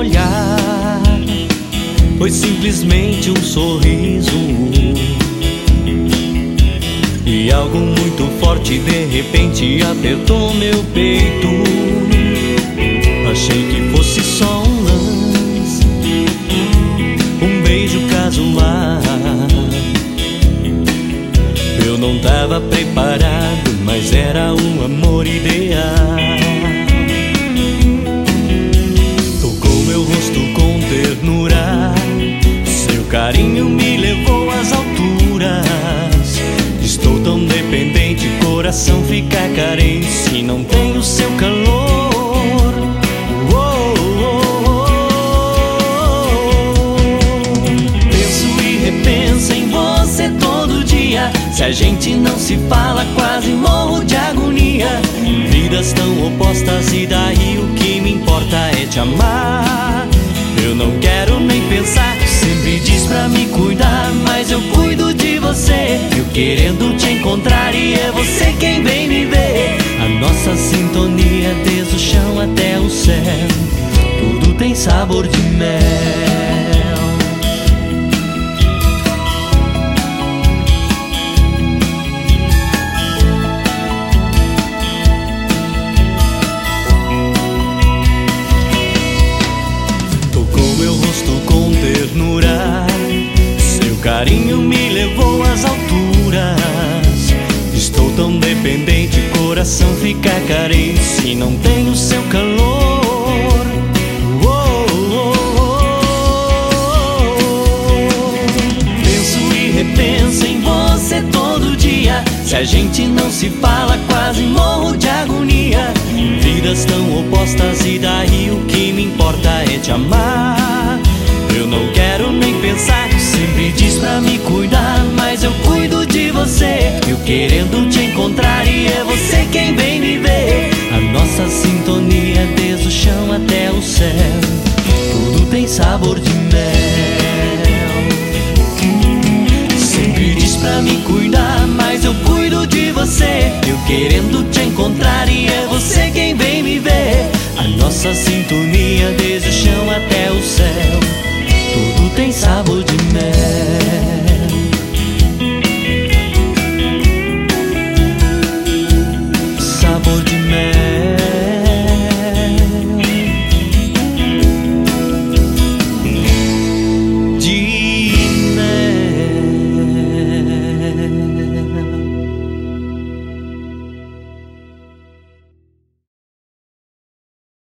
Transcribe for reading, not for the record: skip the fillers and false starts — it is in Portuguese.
olhar foi simplesmente um sorriso, e algo muito forte de repente apertou meu peito. Achei que fosse só um lance, um beijo casual. Eu não tava preparado, mas era um amor ideal. Tocou meu rosto com ternura, seu carinho me levou às alturas. Estou tão dependente, coração fica carente se não tenho seu calor. Penso e repenso em você todo dia. Se a gente não se fala, quase morro de agonia. Vidas tão opostas e daí o que me importa é te amar. Eu não quero nem pensar, sempre diz pra me cuidar, mas eu cuido de você. Eu querendo te encontrar e é você quem vem me ver. A nossa sintonia desde o chão até o céu, tudo tem sabor de mel. Meu rosto com ternura, seu carinho me levou às alturas. Estou tão dependente, coração fica carente se não tenho seu calor. Penso e repenso em você todo dia. Se a gente não se fala, quase morro de agonia. Vidas tão opostas e daí o que me importa é te amar. Eu não quero nem pensar, sempre diz pra me cuidar, mas eu cuido de você. Eu querendo te encontrar e é você quem vem me ver. A nossa sintonia desde o chão até o céu, tudo tem sabor de mel. Sempre diz pra me cuidar, mas eu cuido de você. Eu querendo te encontrar e é você quem vem me ver. A nossa sintonia desde o chão até